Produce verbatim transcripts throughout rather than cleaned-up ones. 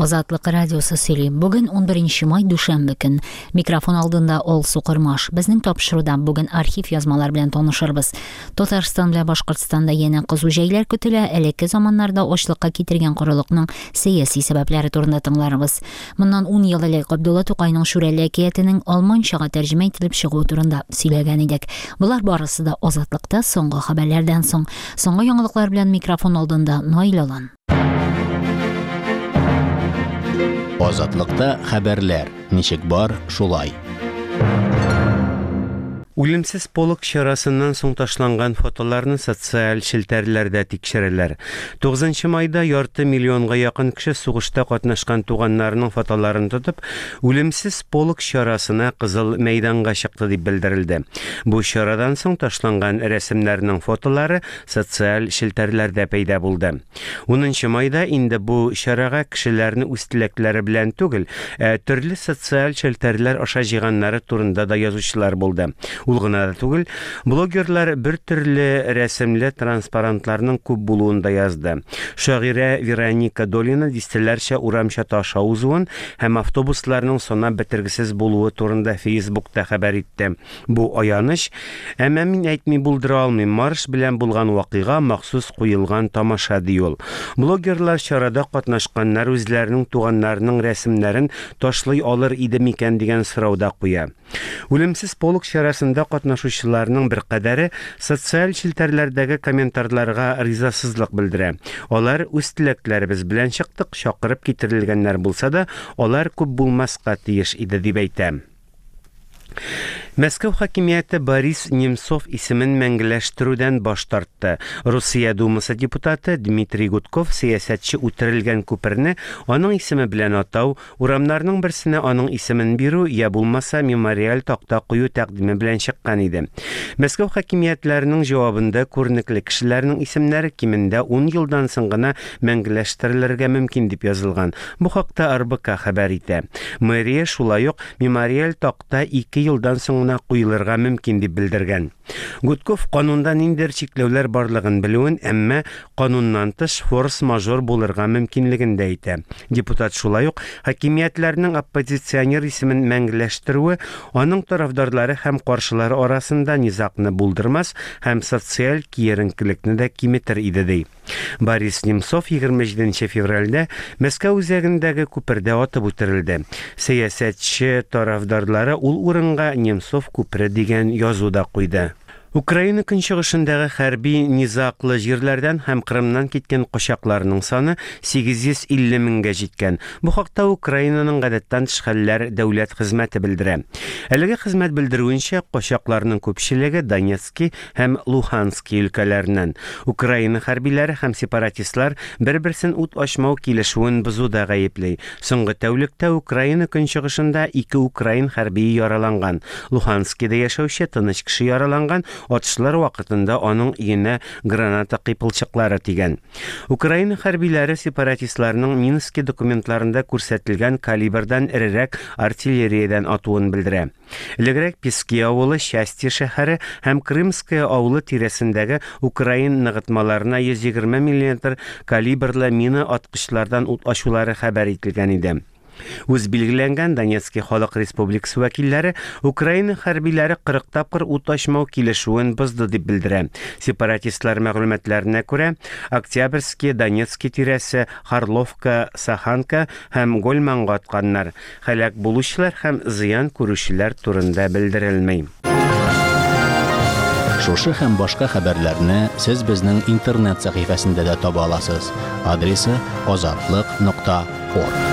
Азатлык радиосы сөйли. Бүген он беренче май дүшәмбе көн. Микрофон алдында Ол Сукырмаш. Безнең тапшыруда бүген архив язмалар белән танышырбыз. Татарстан белән Башкортстанда яңа кызу җәйләр көтелә. Элекке заманнарда ачлыкка китергән корылыкның сәяси сәбәпләре турында тыңларбыз. Моннан ун ел элек Габдулла Тукайның Шүрәле әкиятенең алманчага тәрҗемә ителеп чыгуы турында сөйләгән идек. Булар барысы да Азатлыкта соңгы хәбәрләрдән соң. Соңгы яңалыклар белән микрофон алдында Наилалан. Азатлыкта хәбәрләр. Ничек бар, шулай. Үлемсез полк чарасыннан соң ташланган фотоларны социаль шелтәрләрдә тикшерәләр. тугызынчы майда ярты миллионга якын кеше сугышта катнашкан туганнарының фотоларын тотып, үлемсез полк чарасына Кызыл мәйданга чыкты дип белдерелде. Бу чарадан соң ташланган рәсемнәрнең фотолары социаль шелтәрләрдә пәйда булды. унынчы майда инде бу чарага кешеләрне үз теләкләре белән түгел, ә төрле социаль шелтәрләр аша җыйганнары турында да язучылар булды. Ул гына да түгел, блогерлар бер төрле рәсемле транспарантларның күп булуын да язды. Шагыйрә Вероника Долина дистәләрчә урамча таша узуын һәм автобусларның сона бетергесез булуы турында Фейсбукта хәбәр итте. Бу аяныч, әмма мин әйтми булдыра алмыйм, марш белән булган вакыйга махсус куелган тамаша ди ул. Блогерлар чарада катнашканнар үзләренең туганнарының рәсемнәрен ташлый алыр иде микән дигән сорауда куя. Үлемсез полк чарасында катнашучыларның бер кадәре социаль шелтәрләрдәге комментарийларга ризасызлык белдерә. Алар үз теләкләребез белән чыктык, чакырып китерелгәннәр булса да, алар күп булмаска тиеш иде дип әйтә. Мәскәү хакимияте Борис Немцов исемен мәңгеләштерүдән баш тартты. Русия Думасы депутаты Дмитрий Гудков сәясәтче үтерелгән күперне аның исеме белән атау, урамнарның берсенә аның исемен бирү я булмаса мемориаль такта кую тәкъдиме белән чыккан иде. Мәскәү хакимиятләренең җавабында күренекле кешеләрнең исемнәре кимендә ун елдан соң гына мәңгеләштерелергә мөмкин дип язылган. Бу хакта эр бэ ка хәбәр итә. Мэрия шулай ук мемориаль такта ике елдан соң куелырга мөмкин дип белдергән. Гудков канунда ниндидер чикләүләр барлыгын белүен, әмма кануннан тыш форс-мажор булырга мөмкинлеген дә әйтә. Депутат шулай ук хакимиятләрнең оппозиционер исемен мәңгеләштерүе аның тарафдарлары һәм каршылары арасында низакны булдырмас һәм социаль киеренкелекне дә киметер иде ди. Борис Немцов егерме җиденче февральдә Мәскәү үзәгендәге күпердә атып үтерелде. Сәясәтче тарафдарлары ул урынга Немцов күпре дигән язуда куйды. Украина көнчыгышындагы хәрби низаклы җирләрдән һәм Крымнан киткән качакларның саны сигез йөз илле меңгә җиткән. Бу хакта Украинаның гадәттән тыш хәлләр дәүләт хезмәте белдерә. Әлеге хезмәт белдерүенчә, качакларның күпчелеге Донецк һәм Луганsk өлкәләреннән. Украина хәрбиләре һәм сепаратистлар бер-берсен ут ачмау килешүен бозуда гаеплей. Соңгы тәүлектә Украина көнчыгышында ике украин хәрби яраланган. Луганскида яшәүче тыныч кеше яраланган. Атышлар вакытында аның иенә граната кыйпылчыклары тигән. Украина хәрбиләре сепаратистларның Минск документларында күрсәтелгән калибрдан эрерәк артиллериядән атуын белдерә. Элегрәк Пески авылы, Счастье шәһәре һәм Крымская авылы тирәсендәге Украин ныгытмаларына йөз егерме миллиметр калибрлы мина аткычлардан ут ачулары хәбәр ителгән иде. Үз билгеләнгән Донецк халык республикасы вәкилләре Украина хәрбиләре кырык тапкыр ут ачмау килешүен бозды дип белдерә. Сепаратистлар мәгълүматларына күрә, Октябрьский, Донецк тирәсе, Харловка, Саханка һәм Гольманга атканнар. Һәлак булучылар һәм зыян күрүчеләр турында белдерелмәй. Шушы һәм башка хәбәрләрне сез безнең интернет сәхифәсендә дә таба аласыз. Адресы азатлык нокта орг.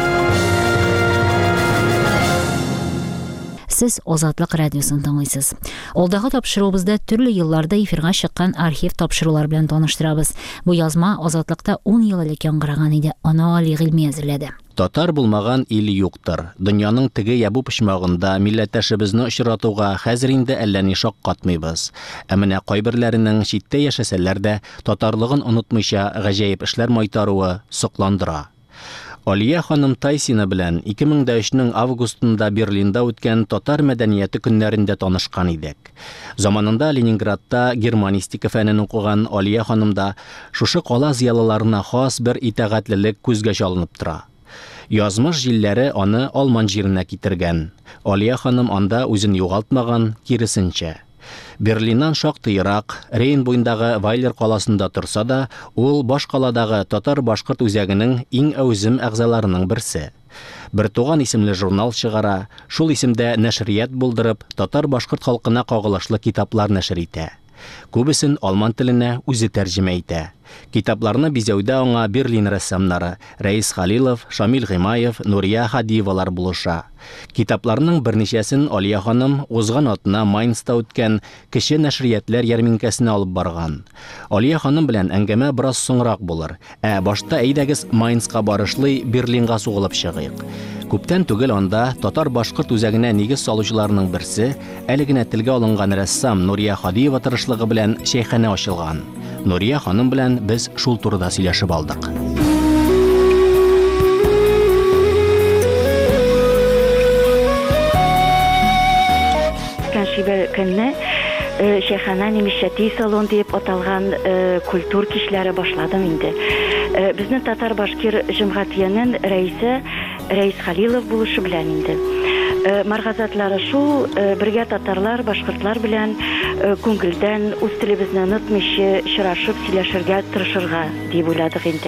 Сез Азатлык радиосын тыңлыйсыз. Алдагы тапшыруыбызда төрле елларда эфирга чыккан архив тапшырулар белән таныштырабыз. Бу язма Азатлыкта ун ел элек яңгыраган иде. Аны Али Гыйльми әзерләде. Татар булмаган ил юктыр. Дөньяның теге ябу почмагында милләттәшебезне очратуга хәзер инде әллә ни шаккатмыйбыз. Ә менә кайберләренең читтә яшәсәләр дә татарлыгын онытмыйча гаҗәеп эшләр майтаруы сокландыра. Алия ханым Тайсина белән ике мең өчнең августында Берлинда үткән татар мәдәнияте көннәрендә танышкан идек. Заманында Ленинградта германистика фәнен укыган Алия ханымда шушы кала зыялыларына хас бер итәгатьлелек күзгә чалынып тора. Язмыш җилләре аны Алман җиренә китергән. Алия ханым анда үзен югалтмаган, киресенчә. Берлиннан шактый ерак, Рейн буендағы Вайлер каласында торса да, ул баш каладагы татар-башкорт үзәгенең иң әүзем әгъзаларының берсе. Бер туган исемле журнал чыгара, шул исемдә нәшрият булдырып, татар-башкорт халкына кагылышлы китаплар нәшер итә. Күбесен алман теленә үзе тәрҗемә итә. Китапларны бизәүдә аңа Берлин рәссамнары Рәис Халилов, Шамил Гыймаев, Нурия Хадиевалар булыша. Китапларның берничәсен Алия ханым узган атна Майнста үткән кеше нәшриятләр ярминкәсенә алып барган. Алия ханым белән әңгәмә бераз соңрак булыр, ә башта әйдәгез Майнска барышлый Берлинга сугылып чыгыйк. Күптән түгел анда татар-башкорт үзәгенә нигез салучыларның берсе, әле генә телгә алынган рәссам Нурия Хадиева тырышлыгы белән шәйханә ачылган. Нурия ханым белән без шул турыда сөйләшеп алдык. Шибер көнне шәйхана немешәти салон дип аталган культур кичләре башладым инде. Безнең татар-башкир җәмгыятенең рәисе Рәис Халилов булышы белән инде. Маргазатлары шул, бергә татарлар, башкортлар белән күңелдән үз телебезне онытмыйча очрашып сөйләшергә тырышырга дип уйладык инде.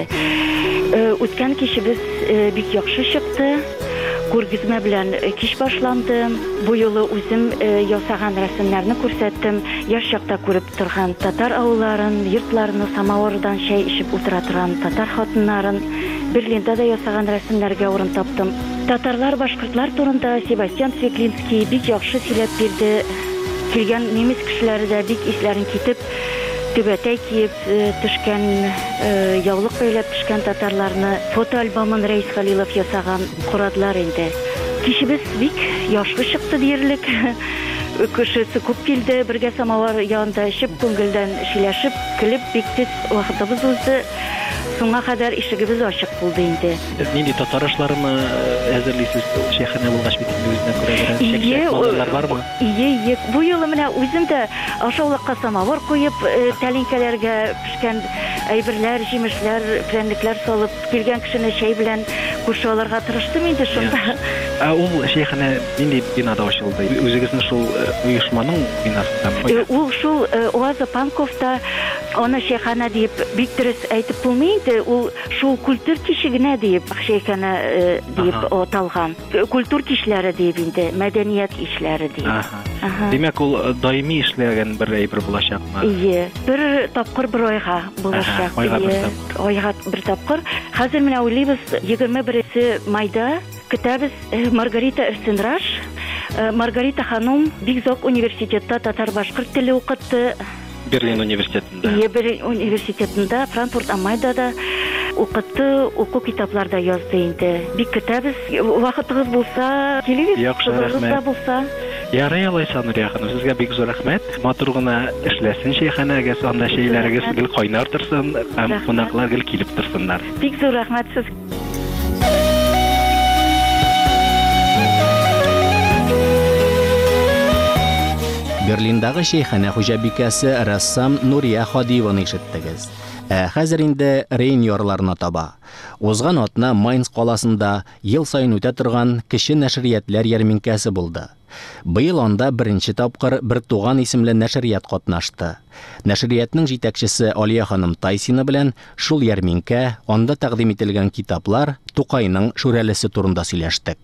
Үткән кичебез бик яхшы чыкты. Күргәзмә белән кич башланды. Бу юлы үзем ясаган рәсемнәрне күрсәттем. Яшь чакта күреп торган татар авылларын, йортларны, самавырдан чәй ичеп утыра торган татар хатыннарын, Берлинда да ясаган рәсемнәргә урын таптым. Татарлар, башкортлар турында Себастьян Цвеклинский бик яхшы сөйләп бирде. Килгән немец кешеләре дә бик исләрен китеп, түбәтәй киеп төшкән, яулык бәйләп төшкән татарларны фотоальбомын Рәис Халилов ясаган курадылар инде. Кичебез бик яхшы чыкты диярлек. Кешесе күп килде, бергә самавар янында эчеп, күңелдән сөйләшеп, көлеп, бик тиз вакытыбыз узды. Соңга кадәр ишегебез ачык булды инде. Нинди татар ашларымы әзерлисез шәйханә булгач бит үзенә күрә шәкәр балалар бармы? Ие, ие. Бу юлы менә үзем дә ашаулыкка самавыр куеп, тәлинкәләргә пешкән әйберләр, җимешләр, прәннекләр салып, килгән кешене чәй белән күрше алырга тырыштым инде шунда. Ә ул шәйханә нинди бинада ачылды? Үзегезнең шул оешманың бинасында? Ул шул Оаза Панковта, аны шәйханә дип бик дөрес әйтеп булмый. Ул шул культур кишегенә дип шәйханә дип аталган. Культур кишләре дип инде, мәдәният кишләре дип. Димәк, ул даими эшләгән бер әйбер булачакмы? Ие, бер тапкыр бер айга булачак. Айга бер тапкыр. Хәзер менә уйлыйбыз, егерме беренче майда көтәбез Маргарита Эрсенраш. Маргарита ханым бик зур университетта татар-башкорт теле укытты. Берлин университетында. Ие, Берлин университетында, Франкфурт am Майнда да укытты, уку китапларда язды инде. Бик көтәбез. Вакытыгыз булса, килегез. Яхшы, рәхмәт. Ярый, алайса, Нурия ханым, сезгә бик зур рәхмәт. Матур гына эшләсен шәйханәгә, анда шәйләрегез гел кайнар торсын, һәм кунаклар гел килеп торсыннар. Бик зур рәхмәт сезгә. Берлиндагы шәйханә хуҗабикәсе рәссам Нурия Хадиеваны ишеттегез. Ә хәзер инде Рейн ярларына таба. Узган атна Майнц каласында ел сайын үтә торган кеше нәшриятләр ярминкәсе булды. Быел анда беренче тапкыр бер туган исемле нәшрият катнашты. Нәшриятның җитәкчесе Алия ханым Тайсина белән шул ярминкә, анда тәкъдим ителгән китаплар, Тукайның шүрәлесе турында сөйләштек.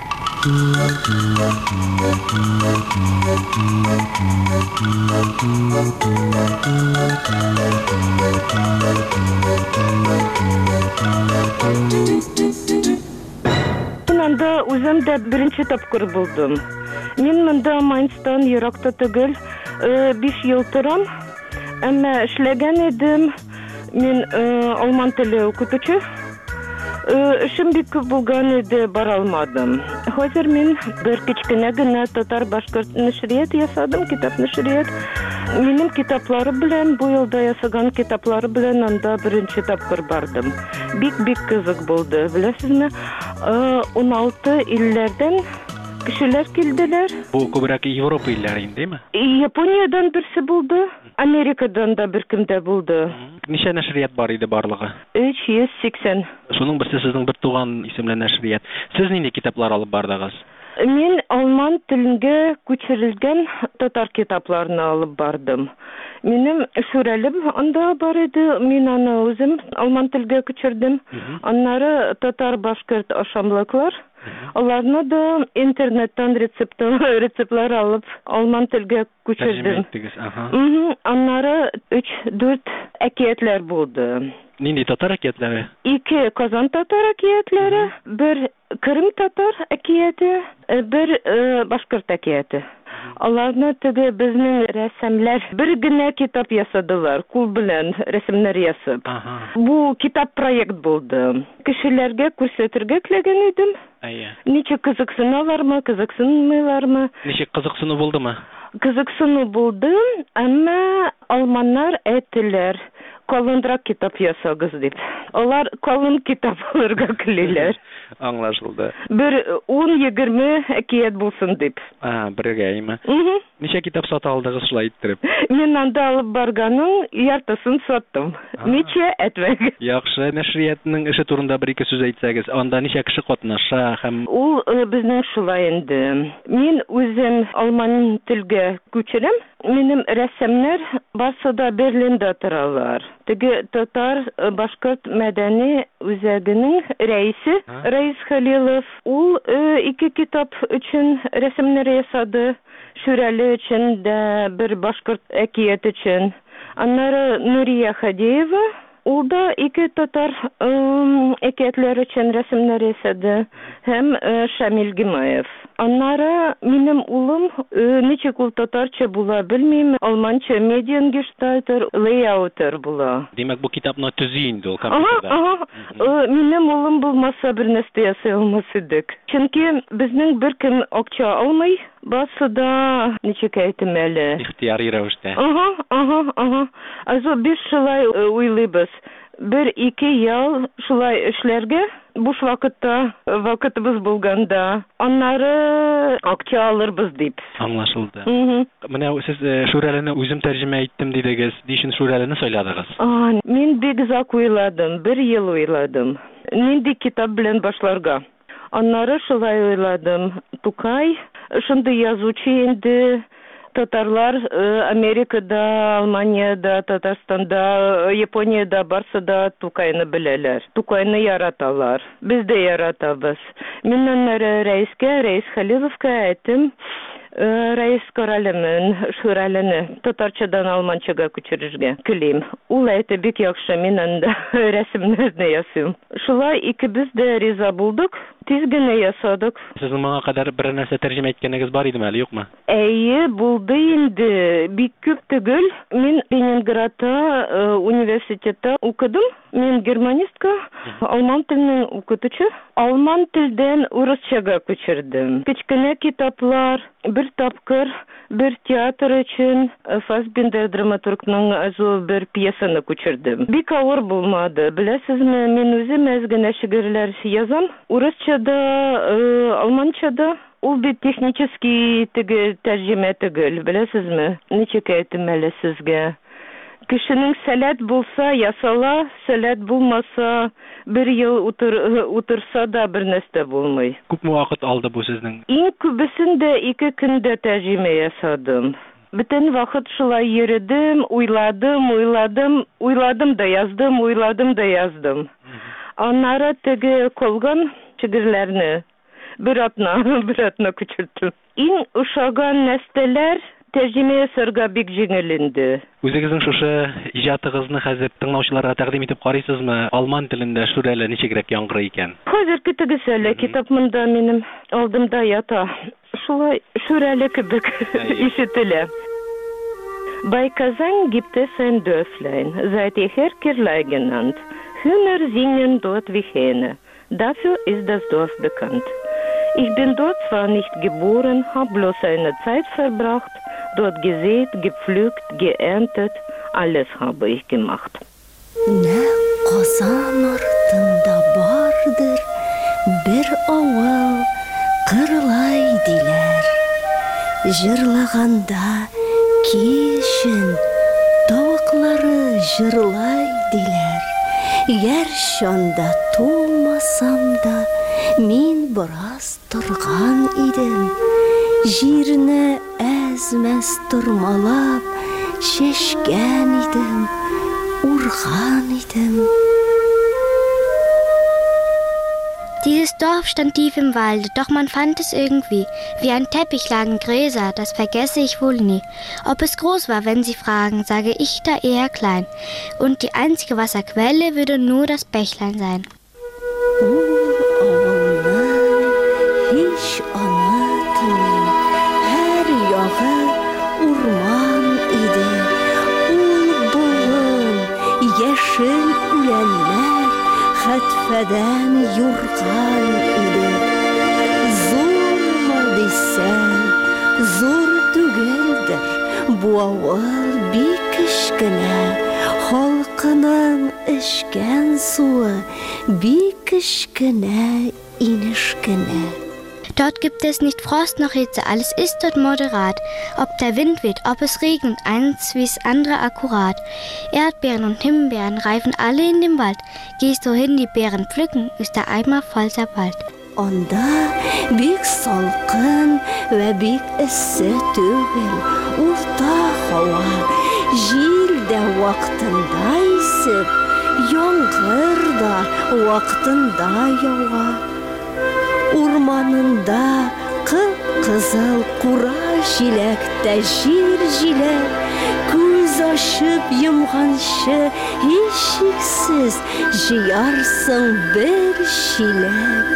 Анда үзем дә беренче тапкыр булдым. Мин монда Майнстан еракта түгел, биш ел торам. Әмма эшләгән идем. Мин алман теле укытучы. Эшем бик күп булган иде, бара алмадым. Хәзер мин бер кичкенә генә татар-башкорт нәшрият ясадым, китап нәшрият. Минем китаплары белән, бу елда ясаган китаплары белән анда беренче тапкыр бардым. Бик-бик кызык булды. Беләсезме, ун алты илләрдән kişiler geldiler. Bu kubrak Avrupa illeri değil mi? Japonya'dan birisi buldu. Amerika'dan da bir kimde buldu. Nişe neşriyat var idi barlığı? üç yüz seksen. Şunun birisi sizin bir tuğan isimli neşriyat. Siz neydi kitaplar alıp bardınız? Men Alman tilinge köçürülgen tatar kitaplarını alıp bardım. Benim şuralim anda бар idi. Men onu özüm Alman tilinge köçürdüm. Onları tatar başkırt aşamlıklar. Onlarını da internetten reseptler alıp Alman tilinge köçürdüm. Onları üç dört ekiyetler buldu. Neydi tatar ekiyetleri? İki Kazan tatar ekiyetleri, bir Kırım tatar ekiyeti, bir e, Başkırt ekiyeti. Onlarını tege bizning ressamlar bir gine kitap yasadılar, kul bilen resimler yasıp. Aha. Bu kitap proyekt buldu. Kişilerge көрсөтөргө tilegen edim. Ayya. Niçe kızıksınalar mı, kızıksınmıyorlar mı? Niçe kızıksını buldu mu? Kızıksını buldum ama Almanlar ettiler. Kalındırak kitap yasagız deyip. Onlar kalın kitap alırga kililer. Anlaşıldı. Bir on yigirme ekiyet bulsun deyip. Ha, birgeyme. Niçe kitap sat aldınız şulay ittirip? Men anda alıp barganın yartısını sattım. Niçe etmek? Yaxşı, neşriyatının işi turunda bir iki söz aytsanız, onda niçe kişi qatnaşa hem Ул bizning şulay endi. Men özüm Alman tilge köçürüm. Benim ressamlar Barsada Berlin'de turalar. Tege Tatar Başkırt Medeni Üzerginin reisi Reis Halilov. Ул iki kitap için resimler yasadı. Şurali için de bir Başkırt ekiyet için. Onları Nuriye Hadiyeva. Ул da iki Tatar ıı, ekiyetler için resimler yasadı. Hem ıı, Şamil Gimayev. Onlara benim ulum ıı, niçe kul Tatarça bula bilmeyim. Almança Mediengestalter, Layouter bula. demek bu kitapna tüzüyündü o Aha, kompüterda. aha. Aa, Benim ulum bulmasa bir neste yasay olmasıydık. Çünkü bizning bir kim akça almay, basıda niçe kaytımeli. İhtiyari rəvişdə. Aha, aha, aha. Also biz şulay uylaybız. Bir iki yıl şulay işlerge boş vakitte vakitimiz bulganda onları akça alırız deyip. Anlaşıldı. Hı hı. Mene siz e, şuralını özüm tercüme ettim dediniz. Dişin şuralını söylediniz. Aa, men bek uzak uyladım. Bir yıl uyladım. Nindi kitap bilen başlarga. Onları şulay uyladım. Tukay, şimdi yazıcı indi. Tatarlar Amerika'da, Almanya'da, Tatarstan'da, Japonya'da barsa da Tukay'ını bilerler. Tukay'ını yaratalar. Biz de yaratабыз. Men onları Reis'e, Reis Halilov'a ettim. Reis Karalimin şuralını Tatarçadan Almançaga köçürürge kileyim. Ул aytı bek yaxşı men anda resimlerini yasıyorum. Şulay ikimiz de riza bulduk. Tezgine yasadık. Sizin bana kadar bir нәрсе tercüme etkeniniz var idi mi, yok mu? Эйе, булды инде. Бик күп түгел. Мин Ленинградта университетта укыдым. Мен германистка, Alman tilinin укытучы. Alman tilden Rusçaga köçürdüm. Küçükene kitaplar, bir tapkır, bir tiyatr için Fassbinder dramaturgның azu bir piyesini köçürdüm. Bik ağır bulmadı. Bilesizmi, men özüm ezgine şiirler yazam. Rusçada, Almançada. Ул бит технический теге тәрҗемә түгел, беләсезме? Ничек әйтим әле сезгә? Кешенең сәләт булса, ясала, сәләт булмаса, bir ел утыр, утырса да бер нәрсә булмый. Күпме вакыт алды бу сезнең? Иң күбесен дә ике көндә тәрҗемә ясадым. Bütün vakit şulay yürüdüm, uyladım, uyladım, uyladım da yazdım, uyladım da yazdım. Onlara tege kolgan şiirlerini bir atna, bir atna küçülttüm. İn uşagan nesneler tercüme yaparga bek jеңелинде. Үзегезнең шушы иҗатыгызны хәзер тыңлаучыларга тәкъдим итеп карыйсызмы? Алман телендә шүрәле ничегрәк яңгырый икән? Хәзерге тегесәле китап монда минем алдымда ята. Шулай шүрәле кебек ишетелә. Bei Kazan gibt es ein Dörflein, seit jeher Kirlai genannt. Hühner singen dort wie Hähne. Dafür ist das Dorf bekannt. Ich bin dort zwar nicht geboren, habe bloß eine Zeit verbracht, dort gesät, gepflügt, geerntet, alles habe ich gemacht. Ne Kazan артында бардыр bir авыл, Кырлай диләр. Жырлаганда кишен тавыклары жырлай диләр. Гәрчә анда тумасам да, мин бераз торган идем. Җирне әзмәс тормалап чәчкән идем, урган идем. Dieses Dorf stand tief im Walde, doch man fand es irgendwie. Wie ein Teppich lagen Gräser, das vergesse ich wohl nie. Ob es groß war, wenn Sie fragen, sage ich da eher klein. Und die einzige Wasserquelle würde nur das Bächlein sein. Хәтфәдән юрган иде. Зурмы дисәң, зур түгелдер. Бу авыл бик кечкенә, халкының эчкән суы бик кечкенә, инешкенә. Dort gibt es nicht Frost noch Hitze, alles ist dort moderat. Ob der Wind weht, ob es regnet, eins wie's andere akkurat. Erdbeeren und Himbeeren reifen alle in dem Wald. Gehst du hin, die Beeren pflücken, ist der Eimer voll zerballt. Анда бик салкын вә бик эссе түгел. Урта һава, җил дә вакытында исеп, яңгыр да вакытында ява. Урманында кып-кызыл кура җиләктә җир җиләк, күз ачып йомганчы һичшиксез җыярсың бер чиләк.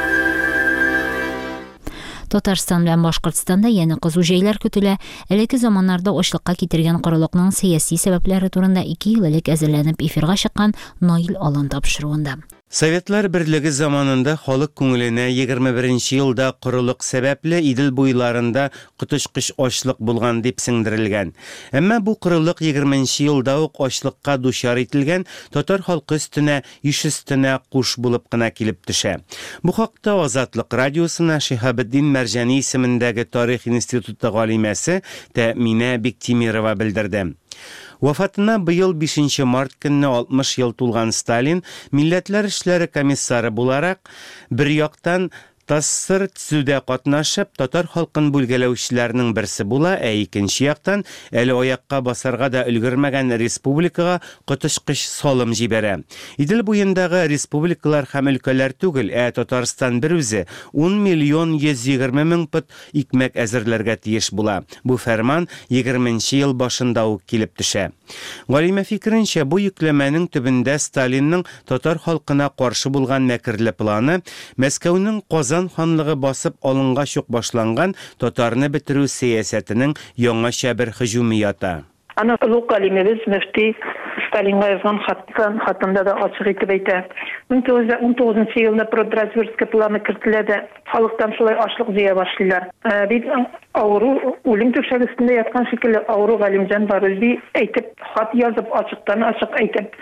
Татарстан белән Башкортстанда яңа кызу җәйләр көтелә. Элекке заманнарда ачлыкка китергән корылыкның сияси сәбәпләре турында ике ел элек әзерләнеп эфирга чыккан Наил Алан тапшыруында. Советлар Берлеге заманында халык күңеленә егерме беренче елда корылык сәбәпле Идел буйларында котышкыч ачлык булган дип сеңдерелгән. Әмма бу корылык егерменче елда ук ачлыкка дучар ителгән, татар халкы өстенә, иш өстенә куш булып кына килеп төшә. Бу хакта Азатлык радиосына Шиһабетдин Мәрҗани исемендәге Тарих институты галимәсе Тәминә Биктимирова белдерде. Вафатына быел бишенче март көнне алтмыш ел тулган Сталин милләтләр эшләре комиссары буларак бер яктан Тассыр төзүдә катнашып, татар халкын бүлгәләүчеләрнең берсе була, ә икенче яктан әле аякка басарга да өлгермәгән республикага котышкыч салым җибәрә. Идел буендагы республикалар һәм өлкәләр түгел, ә Татарстан бер үзе ун миллион йөз егерме мең пот икмәк әзерләргә тиеш була. Бу фәрман егерменче ел башында ук килеп төшә. Галимә фикеренчә, бу йөкләмәнең төбендә Сталинның татар халкына каршы булган мәкерле планы Мәскәүнең Казан ханлыгы басып алынга чук башланган татарны бетерү сәясәтенең яңача бер һөҗүме ята. Аны улуг галимебез мөфти Сталинга язган хаттан хатында да ачык итеп әйтә. мең тугыз йөз ун тугызынчы елда продразверстка планы кертелә дә халыктан шулай ашлык җыя башлыйлар. Бит авыру үлем түшәге өстендә яткан шикелле авыру Галимҗан Барузи әйтеп хат язып ачыктан ачык әйтеп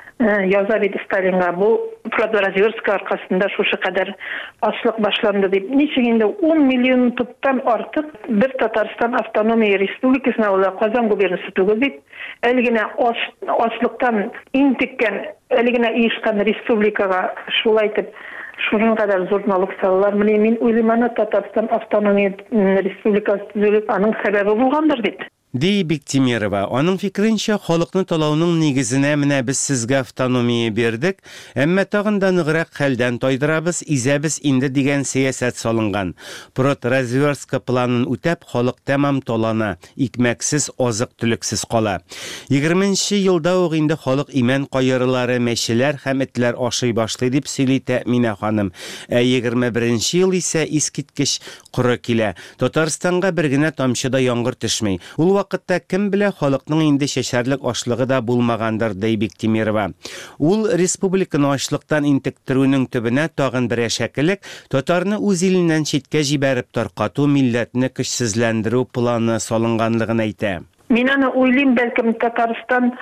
яза бит Сталинга. Бу продразверстка аркасында шушы кадәр ашлык башланды дип. Ничек инде он миллион туптан артык бер Татарстан автономия республикасына ула Казан губернасы түгел бит. Әлегенә ашлыктан интеккән, әлегенә иешкән республикага шулай итеп шуның кадәр зур налог салалар. Менә мин уйлыйм, аны Татарстан автономия республикасы төзелеп, аның сәбәбе булгандыр бит. Ди Биктимирова, аның фикеренчә, халыкны талауның нигезенә менә без сезгә автономия бирдек, әмма тагын да ныграк хәлдән тайдырабыз, изәбез инде дигән сәясәт салынган. Продразверстка планын үтәп, халык тәмам талана, икмәксез, азык-түлексез кала. егерменче елда ук инде халык имән кайрылары, мәчеләр һәм этләр ашый башлый дип сөйли Тәминә ханым. Ә егерме беренче ел исә искиткеч коры килә. Татарстанга бер генә тамчы да яңгыр төшмәй. Ул вакытта кем белә, халыкның инде шәшәрлек ашлыгы да булмагандыр, ди Биктимирова. Ул республиканы ачлыктан интектерүнең төбенә тагын бер әшәкелек, татарны үз иленнән читкә җибәреп таркату, милләтне көчсезләндерү планы салынганлыгын әйтә. Мин аны уйлыйм, бәлкем Татарстан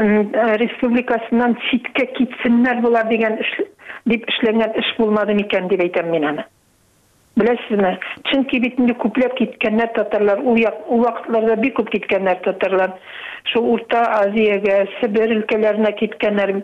республикасыннан читкә китсеннәр булар дигән эш дип эшләнгән эш булмады микән дип әйтәм мин аны. Беләсезме? Чөнки бит инде күпләп киткәннәр татарлар, ул вакытларда бик күп киткәннәр татарлар. Шу Урта Азиягә, Сибир өлкәләренә киткәннәр.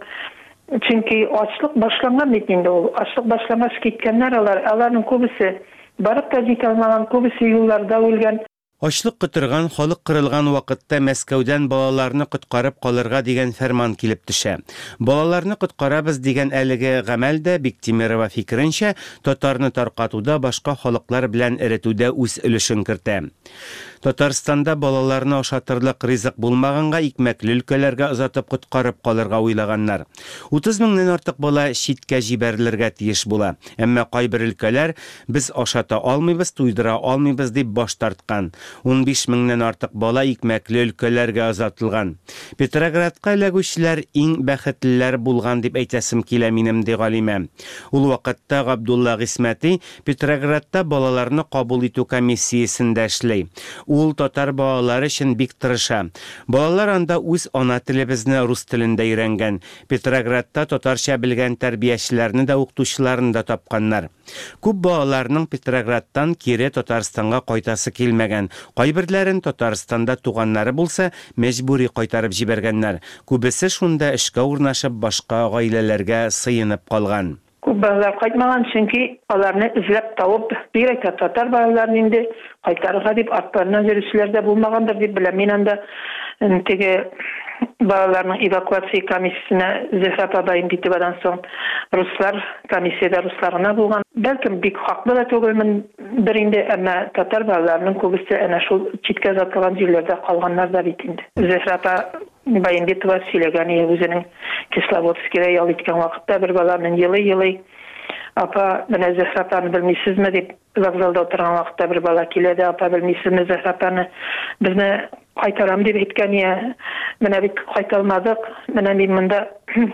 Чөнки ачлык башланган бит инде ул. Ачлык башлагач киткәннәр алар, аларның күбесе барып та җитә алмаган, күбесе юлларда үлгән. Ачлык кытырган, халык кырылган вакытта Мәскәүдән балаларны коткарып калырга дигән фәрман килеп төшә. Балаларны коткарабыз дигән әлеге гамәл дә Биктимирова фикеренчә татарны таркатуда, башка халыклар белән эретүдә үз өлешен кертә. Татарстанда балаларны ашатырлык ризык булмаганга икмәкле өлкәләргә озатып коткарып калырга уйлаганнар. утыз меңнән артык бала читкә җибәрелергә тиеш була. Әмма кайбер өлкәләр без ашата алмыйбыз, туйдыра алмыйбыз дип баш тарткан. ун биш меңнән артык бала икмәкле өлкәләргә озатылган. Петроградка эләгүчеләр иң бәхетлеләр булган дип әйтәсем килә минем, ди Галимә. Ул вакытта Габдулла Гысмәти Петроградта балаларны кабул итү комиссиясендә эшләй. Ул татар балалары өчен бик тырыша. Балалар анда үз ана телебезне рус телендә өйрәнгән. Петроградта татарча белгән тәрбиячеләрне дә, укытучыларны да тапканнар. Күп балаларның Петроградтан кире Татарстанга кайтасы килмәгән. Кайберләрен Татарстанда туганнары булса, мәҗбүри кайтарып җибәргәннәр. Күбесе шунда эшкә урнашып, башка гаиләләргә сыенып калган. Күп балалар кайтмаган, чөнки аларны эзләп табып, бирәк татар балаларын инде кайтарырга дип артларына йөрүчеләр дә булмагандыр дип беләм. Мин анда теге балаларның эвакуация комиссиясенә Зөһрәп абайым китебадан соң руслар комиссияда руслар гына булган. Бәлкем бик хаклы да түгелмен бер инде, әмма татар балаларының күбесе әнә шул читкә затланган җирләрдә калганнар да бит инде. Зөһрәп Байымбетова сөйләгән үзенең Кисловодскида ял иткән вакытта бер баланың елый-елый апа, менә Зөһрәпаны белмисезме дип вокзалда утырган вакытта бер бала килә дә, апа, белмисезме Зөһрәпаны, безне кайтарам дип әйткән я, менә бит кайталмадык, менә мин монда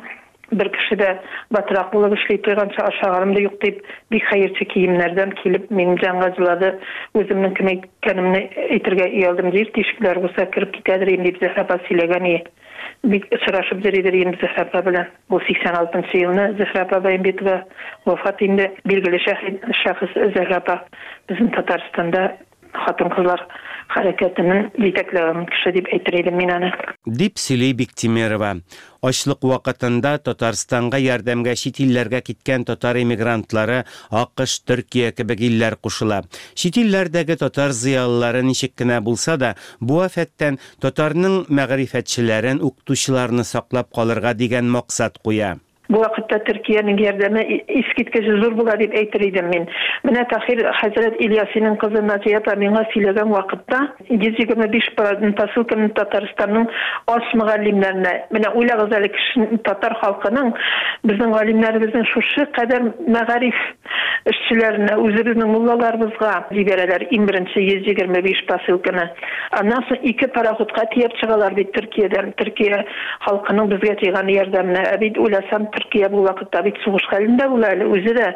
бер кеше дә батрак булып эшли торганча ашагарым да юк дип, бик хәерче киемнәрдән килеп минем җанга җылады, үземнең кем икәнемне әйтергә уялдым, җир тишекләр булса кирип китәдер дип Зөһрәп сөйләгән. Бик сорашып йөридер инде Зөһрәп белән. Бу сиксән алтынчы елны Зөһрәп Байымбетова вафат инде, билгеле шәхес Зөһрәп безнең Татарстанда хатын-кызлар хәрәкәтенең җитәкләгән кеше дип әйтер идем мин аны. Дип сөйли Биктимирова. Ачлык вакытында Татарстанга ярдәмгә чит илләргә киткән татар эмигрантлары АКШ, Төркия кебек илләр кушыла. Чит илләрдәге татар зыялылары ничек кенә булса да, бу афәттән татарның мәгърифәтчеләрен, укытучыларны саклап калырга дигән максат куя. Бу вакытта Төркиянең ярдәме искиткеч зур була дип әйтер идем мин. Менә Тахир хәзрәт Ильясинең кызы Наҗия миңа сөйләгән вакытта йөз егерме биш посылканы Татарстанның аш мөгаллимнәренә, менә уйлагыз әле, татар халкының, безнең галимнәребезнең шушы кадәр мәгариф эшчеләренә, үзебезнең муллаларыбызга җибәрәләр иң беренче йөз егерме биш посылканы. Аннан соң ике пароходка тиеп чыгалар бит Төркиядән, Төркия халкының безгә тигән ярдәменә. Ә бит уйласам, Төркия бу вакытта бит сугыш хәлендә була әле, үзе дә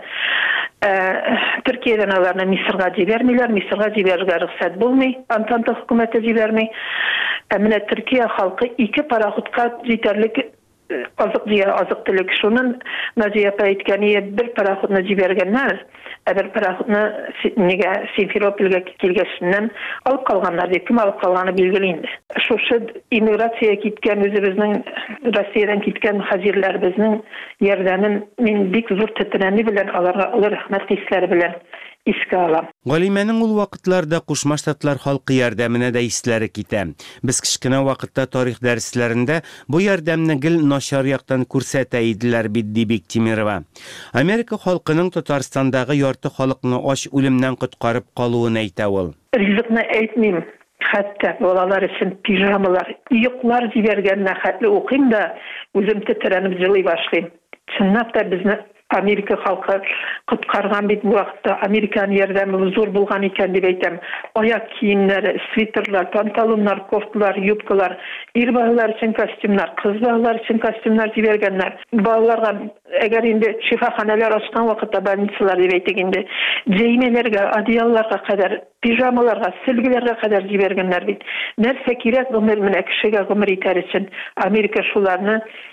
Төркиядән аларны Мисырга җибәрмиләр, Мисырга җибәрергә рөхсәт булмый, Антанта хөкүмәте җибәрми. Ә менә Төркия халкы ике пароходка җитәрлек азык дия, азык төлек. Шуның Наҗия апа әйткәне, бер пароходны җибәргәннәр, ә бер пароходны нигә Симферопольгә килгәчнән алып калганнар дип, кем алып калганы билгеле инде. Шушы иммиграция киткән, үзебезнең Россиядән киткән хаҗирләребезнең ярдәмен мин бик зур тәтәнәне белән аларга олы рәхмәт хисләре белән искә алам. Галимәнең ул вакытларда Кушма Штатлар халкы ярдәменә дә исләре китә. Без кичкенә вакытта тарих дәресләрендә бу ярдәмне гел начар яктан күрсәтә иделәр бит, ди Биктимирова. Америка халкының Татарстандагы ярты халыкны ач үлемнән коткарып калуын әйтә ул. Ризыкны әйтмим. Хәтта балалар өчен пижамалар, йоклар җибәргәнне хәтле укыйм да, үзем тетрәнеп җылый башлыйм. Чынлап та безне Америка халкы коткарган бит бу вакытта, Американ ярдәме зур булган икән дип әйтәм. Аяк киемнәре, свитерлар, панталоннар, кофталар, юбкалар, ир балалар өчен костюмнар, кыз балалар өчен костюмнар җибәргәннәр. Балаларга әгәр инде шифаханәләр ачкан вакытта больницалар дип әйтик инде, җәймәләргә, одеялларга кадәр, пижамаларга, сөлгеләргә кадәр җибәргәннәр бит. Нәрсә кирәк гомер менә кешегә гомер итәр өчен Америка шуларны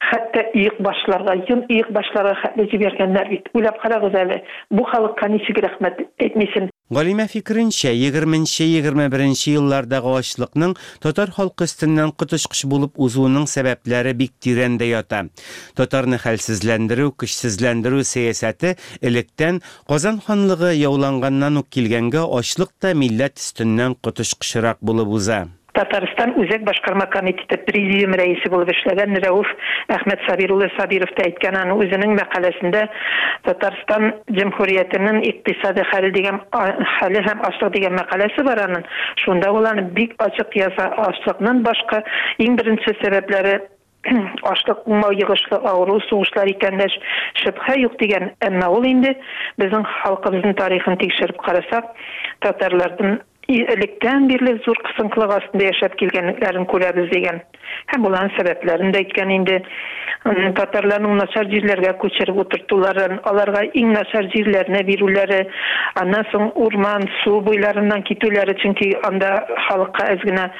хәтта иек башларга, йон иек башларга хәтле җибәргәннәр бит. Уйлап карагыз әле. Бу халыкка ничек рәхмәт әйтмисен. Галимә фикеренчә, егерменче-егерме беренче еллардагы ачлыкның татар халкы өстеннән коточкыч булып узуының сәбәпләре бик тирәндә ята. Татарны хәлсезләндерү, көчсезләндерү сәясәте электән Казан ханлыгы яуланганнан ук килгәнгә ачлык та милләт өстеннән коточкычрак булып уза. Татарстан үзәк башкарма комитеты президиум рәисе булып эшләгән Рәүф Әхмәт Сабир улы Сабиров та әйткән, аны үзенең мәкаләсендә Татарстан Җөмһүриятенең икътисади хәле дигән хәле һәм ачлык дигән мәкаләсе бар аның. Шунда ул аны бик ачык яза. Ачлыкның башка иң беренче сәбәпләре ачлык, уңмау йогышлы авыру, сугышлар икәнле шөбһә юк дигән. Әмма ул инде безнең халкыбызның тарихын тикшереп карасак, татарлардан электән бирле зур кысынкылык астында яшәп килгәнлекләрен күрәбез дигән. Һәм булган сәбәпләрен дә әйткән инде. Татарларның начар җирләргә күчереп утыртуларын, аларга иң начар җирләрне бирүләре, аннан соң урман, су буйларыннан китүләре, чөнки анда халыкка аз гына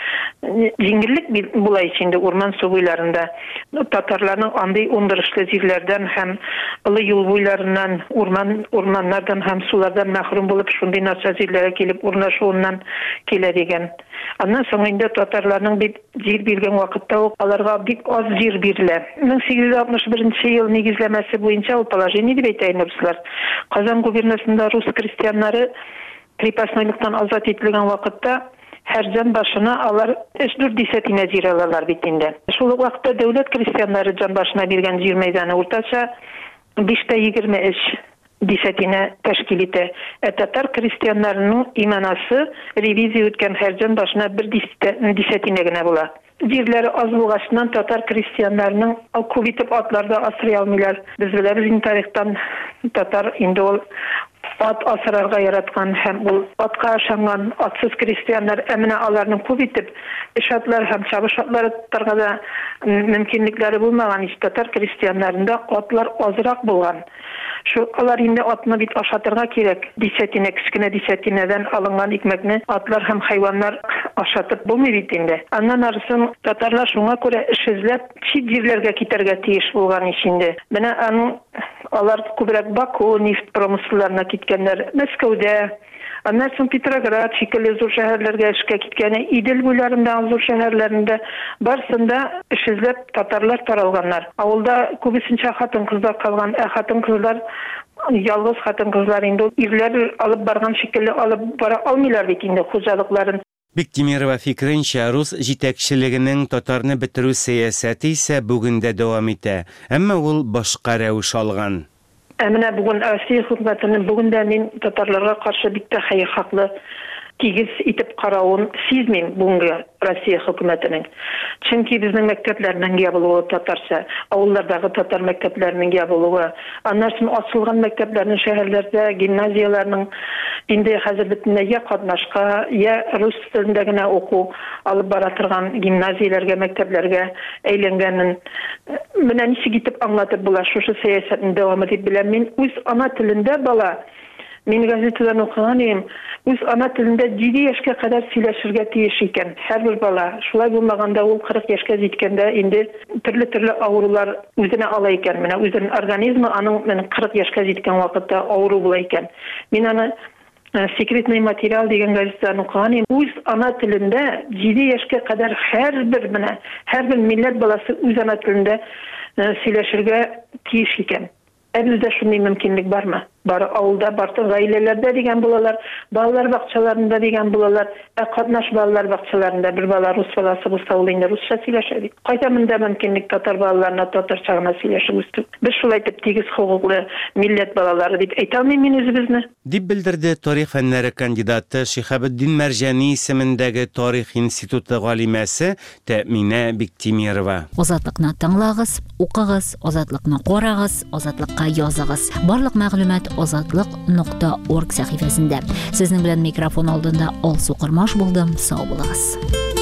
җиңеллек була инде урман, су буйларында. Татарларның андый ундырышлы җирләрдән һәм ылы юл буйларыннан, урман, урманнардан һәм сулардан мәхрүм булып, шундый начар җирләргә килеп урнашуыннан килә дигән. Аннан соң инде татарларның бит җир биргән вакытта ук аларга бик аз җир бирелә. мең сигез йөз алтмыш беренче ел нигезләмәсе буенча ул положение дип әйтәйин руслар. Казан губернасында рус крестьяннары крепостнойлыктан азат ителгән вакытта һәр җан башына алар өч-дүрт десятина җир алалар бит инде. Шул ук вакытта дәүләт крестьяннары җан башына биргән җир мәйданы уртача биш тә егерме өч десятина тәшкил итә. Ә татар крестьяннарының иманасы ревизия үткән һәр җан башына бер десятина гына була. Җирләре аз булгачтан татар крестьяннарының күп итеп атларда асрый алмыйлар. Без беләбез инде тарихтан татар инде ул ат асрарга яраткан һәм ул атка ышанган атсыз крестьяннар, әмма аларның күп итеп эшатлар һәм чабыш атлары тотарга да мөмкинлекләре булмаган. Татар крестьяннарында атлар азрак булган. Шу алар инде атны бит ашатырга кирәк. Десятина, кечкенә десятинадан алынган икмәкне атлар һәм хайваннар ашатып булмый бит инде. Аннан арысын татарлар шуңа күрә эш эзләп чит җирләргә китәргә тиеш булган ишинде. Менә аның алар күбрәк Баку нефть промысларына киткәннәр, Мәскәүдә, аннан соң Петроград шикелле зур шәһәрләргә эшкә киткәне, Идел буйларында зур шәһәрләрендә барсында эш эзләп татарлар таралганнар. Авылда күбесенчә хатын-кызлар калган, ә хатын-кызлар ялгыз хатын-кызлар инде ирләр алып барган шикелле алып бара алмыйлар бит инде хуҗалыкларын. Биктимирова фикеренчә, рус җитәкчелегенең татарны бетерү сәясәте исә бүген дә дәвам итә, әмма ул башка рәвеш алган. Әмма бүген Россия хөкүмәтенең бүген дә мин татарларга каршы бик тә хәйр хаклы тигез итеп каравын сизмим бүгенге Россия хөкүмәтенең. Чөнки безнең мәктәпләрнең ябылуы татарча, авыллардагы татар мәктәпләренең ябылуы, аннан соң ачылган мәктәпләрнең шәһәрләрдә, гимназияларның инде хәзер бөтенләй я катнашка, я рус телендә генә уку алып бара торган гимназияләргә, мәктәпләргә әйләнгәнен менә ничек итеп аңлатып була шушы сәясәтне дәвам итеп беләм. Мин үз ана телендә бала Мин газетадан укыган идем, үз ана телендә җиде яшькә кадәр сөйләшергә тиеш икән һәрбер бала. Шулай булмаганда ул кырык яшькә җиткәндә инде төрле-төрле авырулар үзенә ала икән. Менә үзенең организмы аның менә кырык яшькә җиткән вакытта авыру була икән. Мин аны секретный материал дигән газетадан укыган идем. Үз ана телендә җиде яшькә кадәр һәрбер менә һәрбер милләт баласы үз ана телендә сөйләшергә тиеш икән. Ә бездә шундый мөмкинлек бармы? Бары авылда, бары гаиләләрдә дигән булалар, балалар бакчаларында дигән булалар, ә катнаш балалар бакчаларында бер бала рус баласы булса, ул инде русча сөйләшә бит. Кайда монда мөмкинлек татар балаларына татарча гына сөйләшеп үстек. Без шулай итеп тигез хокуклы милләт балалары дип әйтә алмыйм мин үзебезне. Дип белдерде тарих фәннәре кандидаты Шихабетдин Мәрҗани исемендәге Тарих институты галимәсе Тәминә Биктимирова. Азатлыкны тыңлагыз, укыгыз, азатлыкны карагыз, азатлыкка языгыз. Барлык мәгълүмат азатлык нокта орг сәхифәсендә. Сезнең белән микрофон алдында Алсу Кырмаш булдым. Сау булыгыз.